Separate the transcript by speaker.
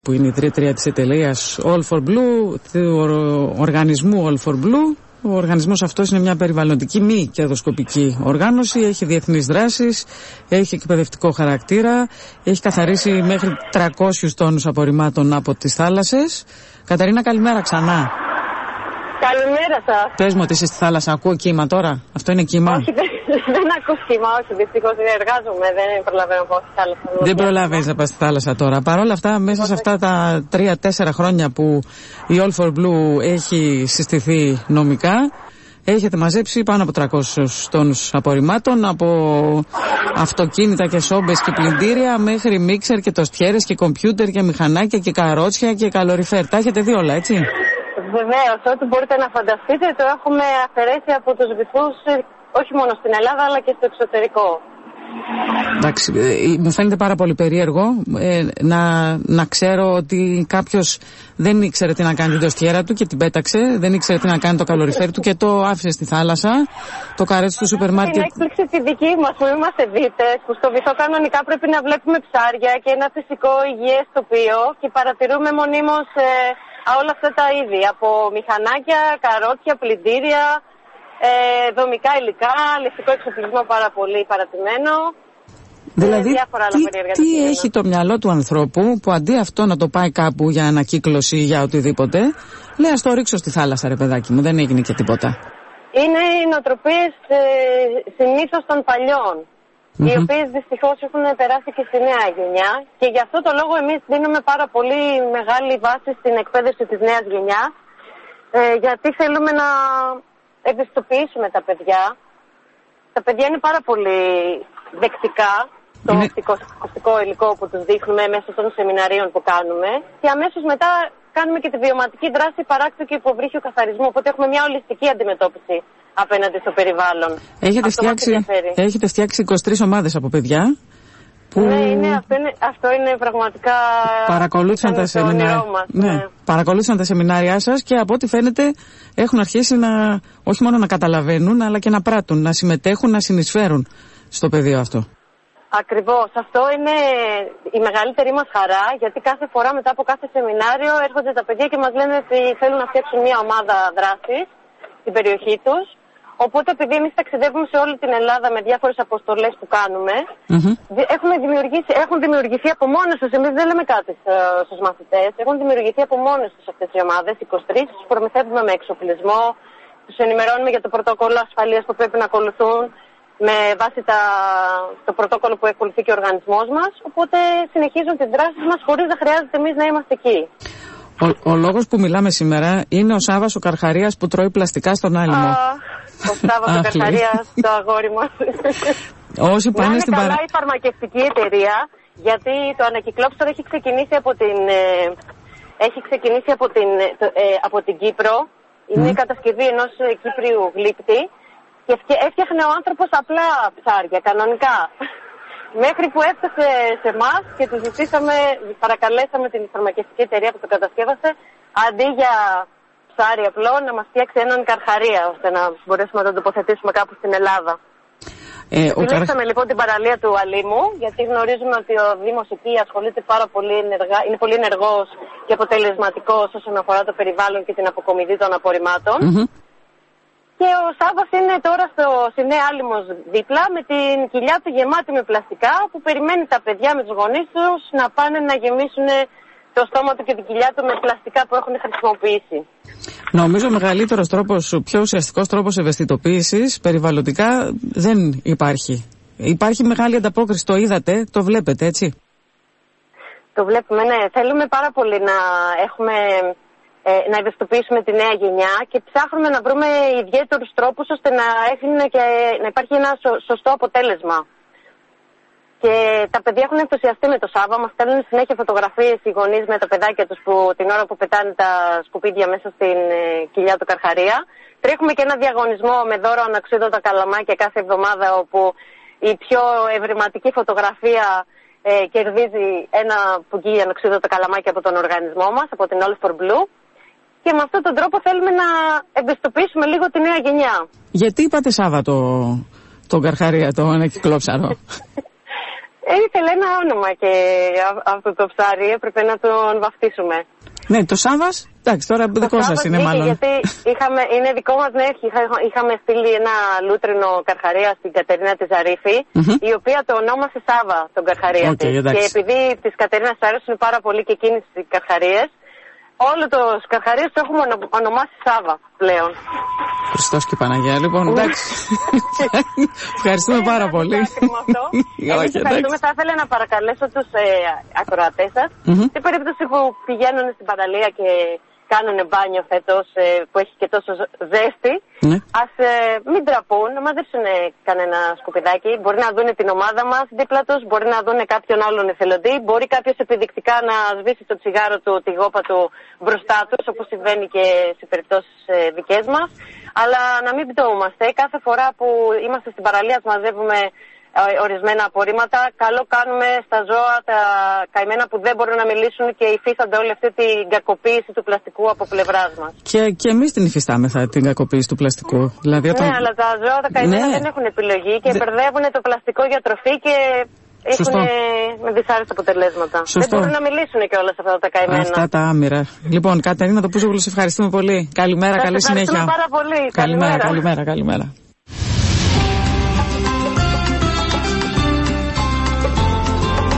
Speaker 1: που είναι η ιδρύτρια της εταιρείας All for Blue, του οργανισμού All for Blue. Ο οργανισμός αυτός είναι μια περιβαλλοντική μη κερδοσκοπική οργάνωση, έχει διεθνείς δράσεις, έχει εκπαιδευτικό χαρακτήρα, έχει καθαρίσει μέχρι 300 τόνους απορριμμάτων από τις θάλασσες. Καταρίνα, καλημέρα ξανά.
Speaker 2: Καλημέρα σας.
Speaker 1: Πες μου ότι είσαι στη θάλασσα, ακούω κύμα τώρα. Αυτό είναι κύμα?
Speaker 2: Όχι, δεν ακούω κύμα, όχι, δυστυχώς εργάζομαι, δεν προλαβαίνω να πάω στη θάλασσα.
Speaker 1: Δεν προλαβαίνεις να πας στη θάλασσα τώρα. Παρ' όλα αυτά, μέσα σε αυτά τα 3-4 χρόνια που η All for Blue έχει συστηθεί νομικά, έχετε μαζέψει πάνω από 300 τόνους απορριμμάτων, από αυτοκίνητα και σόμπες και πλυντήρια μέχρι μίξερ και τοστιέρες και κομπιούτερ και μηχανάκια και καρότσια και καλοριφέρ. Τα έχετε δει όλα, έτσι?
Speaker 2: Βεβαίως, ό,τι μπορείτε να φανταστείτε το έχουμε αφαιρέσει από τους βυθούς, όχι μόνο στην Ελλάδα αλλά και στο εξωτερικό.
Speaker 1: Εντάξει, μου φαίνεται πάρα πολύ περίεργο να ξέρω ότι κάποιος δεν ήξερε τι να κάνει την τοστιέρα του και την πέταξε, δεν ήξερε τι να κάνει το καλοριφέρ του και το άφησε στη θάλασσα, το καρέτσι του σούπερ μάρκετ.
Speaker 2: Είναι έκπληξη τη δική μας που είμαστε δίτες, που στο βυθό κανονικά πρέπει να βλέπουμε ψάρια και ένα φυσικό υγιές τοπίο και παρατηρούμε μονίμως όλα αυτά τα είδη, από μηχανάκια, καρότσια, πλυντήρια, δομικά υλικά, λευτικό εξοπλισμό πάρα πολύ παρατημένο.
Speaker 1: Δηλαδή, τι έχει το μυαλό του ανθρώπου που αντί αυτό να το πάει κάπου για ανακύκλωση ή για οτιδήποτε, λέει ας το ρίξω στη θάλασσα, ρε παιδάκι μου, δεν έγινε και τίποτα.
Speaker 2: Είναι οι νοοτροπίες συνήθως των παλιών, οι οποίες δυστυχώς έχουν περάσει και στη νέα γενιά και γι' αυτό το λόγο εμείς δίνουμε πάρα πολύ μεγάλη βάση στην εκπαίδευση της νέας γενιάς, γιατί θέλουμε να ευαισθητοποιήσουμε τα παιδιά. Τα παιδιά είναι πάρα πολύ δεκτικά στο οπτικοακουστικό υλικό που τους δείχνουμε μέσω των σεμιναρίων που κάνουμε και αμέσως μετά κάνουμε και τη βιωματική δράση παράκτου και υποβρύχιο καθαρισμού, οπότε έχουμε μια ολιστική αντιμετώπιση απέναντι στο περιβάλλον.
Speaker 1: Έχετε φτιάξει 23 ομάδες από παιδιά που
Speaker 2: αυτό είναι πραγματικά
Speaker 1: παρακολούθησαν τα σεμινάρια. Παρακολούθησαν τα σεμινάρια σας και από ό,τι φαίνεται έχουν αρχίσει όχι μόνο να καταλαβαίνουν αλλά και να πράττουν, να συμμετέχουν, να συνεισφέρουν στο πεδίο αυτό.
Speaker 2: Ακριβώς. Αυτό είναι η μεγαλύτερη μας χαρά, γιατί κάθε φορά μετά από κάθε σεμινάριο έρχονται τα παιδιά και μας λένε ότι θέλουν να φτιάξουν μια ομάδα δράσης στην περιοχή τους. Οπότε, επειδή εμείς ταξιδεύουμε σε όλη την Ελλάδα με διάφορες αποστολές που κάνουμε, έχουν δημιουργηθεί από μόνες τους, εμείς δεν λέμε κάτι στους μαθητές, έχουν δημιουργηθεί από μόνες τους αυτές οι ομάδες, 23, τους προμηθεύουμε με εξοπλισμό, τους ενημερώνουμε για το πρωτόκολλο ασφαλείας που πρέπει να ακολουθούν, με βάση το πρωτόκολλο που ακολουθεί και ο οργανισμός μας, οπότε συνεχίζουν τις δράσεις μας χωρίς να χρειάζεται εμείς να είμαστε εκεί.
Speaker 1: Ο λόγος που μιλάμε σήμερα είναι ο Σάββας ο Καρχαρίας που τρώει πλαστικά στον άλυμο.
Speaker 2: Ο Σάββας ο Καρχαρίας, το αγόρι μας.
Speaker 1: Όσοι πάνε στην
Speaker 2: καλά η φαρμακευτική εταιρεία, γιατί το ανακυκλώψιμο έχει ξεκινήσει από την Κύπρο. Είναι η κατασκευή ενός Κύπριου γλύπτη και έφτιαχνε ο άνθρωπος απλά ψάρια, κανονικά. Μέχρι που έφτασε σε εμάς και του παρακαλέσαμε την φαρμακευτική εταιρεία που το κατασκεύασε, αντί για ψάρι απλό, να μας φτιάξει έναν καρχαρία, ώστε να μπορέσουμε να τον τοποθετήσουμε κάπου στην Ελλάδα. Επιλέξαμε λοιπόν την παραλία του Αλήμου, γιατί γνωρίζουμε ότι ο Δήμος εκεί ασχολείται πάρα πολύ ενεργά, είναι πολύ ενεργός και αποτελεσματικός όσον αφορά το περιβάλλον και την αποκομιδή των απορριμμάτων. Και ο Σάββας είναι τώρα στη Νέα Άλυμος δίπλα με την κοιλιά του γεμάτη με πλαστικά που περιμένει τα παιδιά με τους γονείς τους να πάνε να γεμίσουν το στόμα του και την κοιλιά του με πλαστικά που έχουν χρησιμοποιήσει. Νομίζω ο μεγαλύτερος τρόπος, ο πιο ουσιαστικός τρόπος ευαισθητοποίησης περιβαλλοντικά δεν υπάρχει. Υπάρχει μεγάλη ανταπόκριση, το είδατε, το βλέπετε, έτσι? Το βλέπουμε, ναι. Θέλουμε πάρα πολύ να ευαισθητοποιήσουμε τη νέα γενιά και ψάχνουμε να βρούμε ιδιαίτερους τρόπους ώστε να υπάρχει ένα σωστό αποτέλεσμα. Και τα παιδιά έχουν ενθουσιαστεί με το Σάββα, μας στέλνουν συνέχεια φωτογραφίες οι γονείς με τα παιδάκια τους την ώρα που πετάνε τα σκουπίδια μέσα στην κοιλιά του Καρχαρία. Τρέχουμε και ένα διαγωνισμό με δώρο αναξίδωτα καλαμάκια κάθε εβδομάδα, όπου η πιο ευρηματική φωτογραφία κερδίζει ένα πουγγί αναξίδωτα καλαμάκια από τον οργανισμό μας, από την All for Blue. Και με αυτόν τον τρόπο θέλουμε να ευαισθητοποιήσουμε λίγο τη νέα γενιά. Γιατί είπατε Σάββατο τον Καρχαρία, το ανακυκλώψαρο? Ήθελε ένα όνομα και αυτό το ψάρι, έπρεπε να τον βαφτίσουμε.
Speaker 1: Ναι, το Σάββας, εντάξει, τώρα δικό σας είναι μάλλον.
Speaker 2: Γιατί είναι δικό μας, ναι, είχαμε στείλει ένα λούτρινο καρχαρία στην Κατερίνα τη Ζαρίφη, η οποία το ονόμασε Σάβα τον καρχαρία της. Και επειδή της Κατερίνας αρέσουν πάρα πολύ και εκείνες οι καρχαρίες, όλο το καρχαρίες το έχουμε ονομάσει Σάβα πλέον.
Speaker 1: Χριστός και Παναγία, λοιπόν, εντάξει. Ευχαριστούμε πάρα πολύ.
Speaker 2: Ευχαριστούμε. Θα ήθελα να παρακαλέσω τους ακροατές σας, στην περίπτωση που πηγαίνουν στην παραλία και κάνουν μπάνιο φέτος που έχει και τόσο ζέστη, ας μην τραπούν, να μαζέψουν κανένα σκουπιδάκι. Μπορεί να δουν την ομάδα μας δίπλα τους, μπορεί να δουν κάποιον άλλον εθελοντή, μπορεί κάποιος επιδεικτικά να σβήσει το τσιγάρο του, τη γόπα του μπροστά τους, όπως συμβαίνει και σε περιπτώσεις δικές μας. Αλλά να μην πτωούμαστε. Κάθε φορά που είμαστε στην παραλία μαζεύουμε ορισμένα απορρίμματα. Καλό κάνουμε στα ζώα, τα καημένα που δεν μπορούν να μιλήσουν και υφίστανται όλη αυτή την κακοποίηση του πλαστικού από πλευράς μας.
Speaker 1: Και εμείς την υφιστάμεθα την κακοποίηση του πλαστικού. Δηλαδή,
Speaker 2: ναι, αλλά τα ζώα, τα καημένα δεν έχουν επιλογή και μπερδεύουν το πλαστικό για τροφή και έχουν με δυσάρεστα αποτελέσματα. Σωστό. Δεν μπορούν να μιλήσουν και όλα αυτά τα καημένα. Αυτά τα
Speaker 1: άμυρα. Λοιπόν, Κατερίνα Τοπούζογλου, σε ευχαριστούμε πολύ. Καλημέρα, καλή συνέχεια.
Speaker 2: Ευχαριστούμε πάρα πολύ.
Speaker 1: Καλημέρα.